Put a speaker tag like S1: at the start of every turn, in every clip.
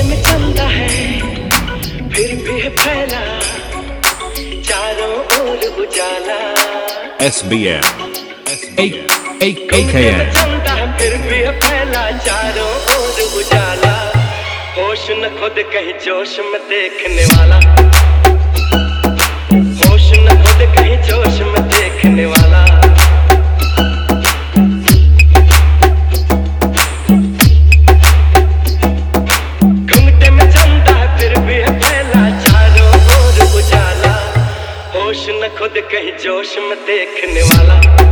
S1: में चलता है फिर भी है फैला चारों ओर उजाला।
S2: SBM
S1: AKN चलता है फिर भी है फैला चारों ओर उजाला। होश न खुद कहीं जोश में देखने वाला, होश न खुद कहीं जोश में देखने वाला। खुद कहीं जोश में देखने वाला,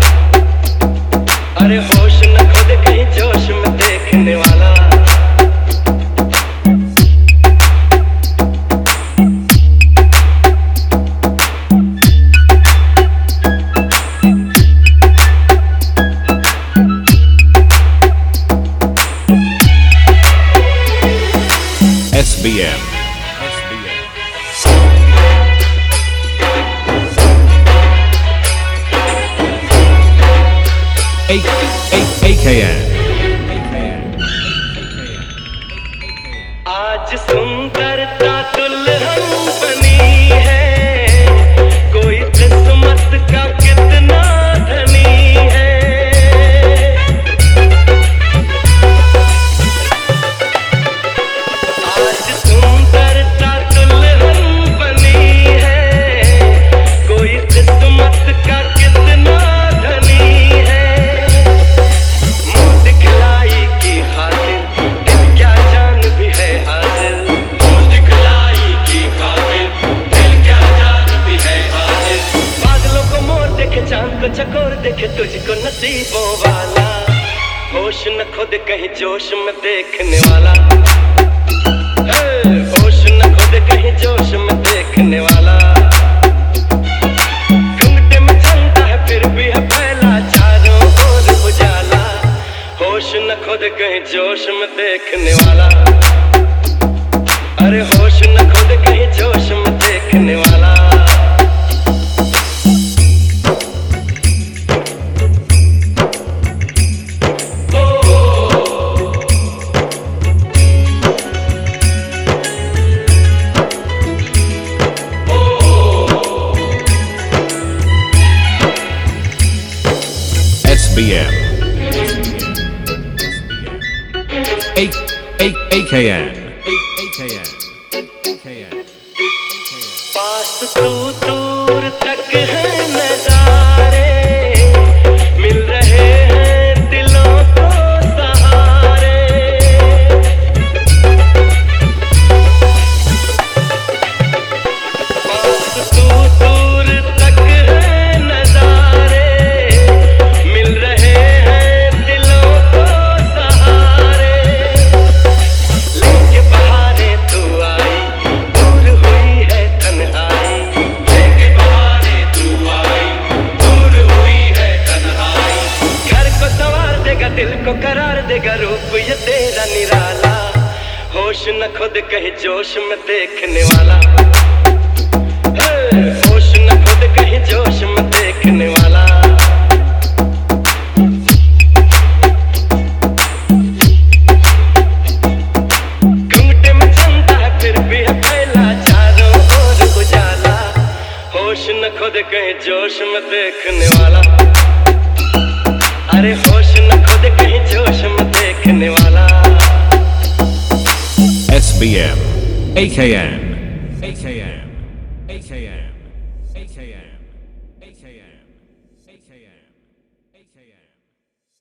S1: अरे होश न खुद कहीं जोश में देखने वाला।
S2: SBM AKN
S1: आज सुंदरता दुल्हन बनी है, कोई किस्मत का कितना धनी है। आज सुंदरता दुल्हन बनी है, कोई किस्मत का कितना धनी है। चकोर देखे तुझको नसीबों वाला, होश न खुद कहीं जोश में देखने वाला। होश न खुद कहीं जोश में देखने वाला। घुंघटे में चलता है फिर भी है फैला चारों ओर उजाला। होश न खुद कहीं जोश में देखने वाला, अरे होश न खुद कहीं जोश में देखने वाला।
S2: SBM AKN
S1: पास तू दूर तक है नजारे, मिल रहे हैं दिलों को सहारे। पास तू दूर तक है नजारे, मिल रहे हैं दिलों को सहारे। लेके बहारे तू आई, दूर हुई है तन्हाई। लेके बहारे तू आई, दूर हुई है तन्हाई। घर को संवार देगा, दिल को करार देगा, रूप ये तेरा निराला। होश न खुद कहीं जोश में देखने वाला, होश न खुद कहीं जोश में देखने वाला। घुंघटे में चलता है फिर भी है फैला चारों ओर उजाला। होश न खुद कहीं जोश में देखने वाला, अरे होश न खुद कहीं जोश में देखने वाला।
S2: SBM AKN AKN AKN AKN AKN AKN AKN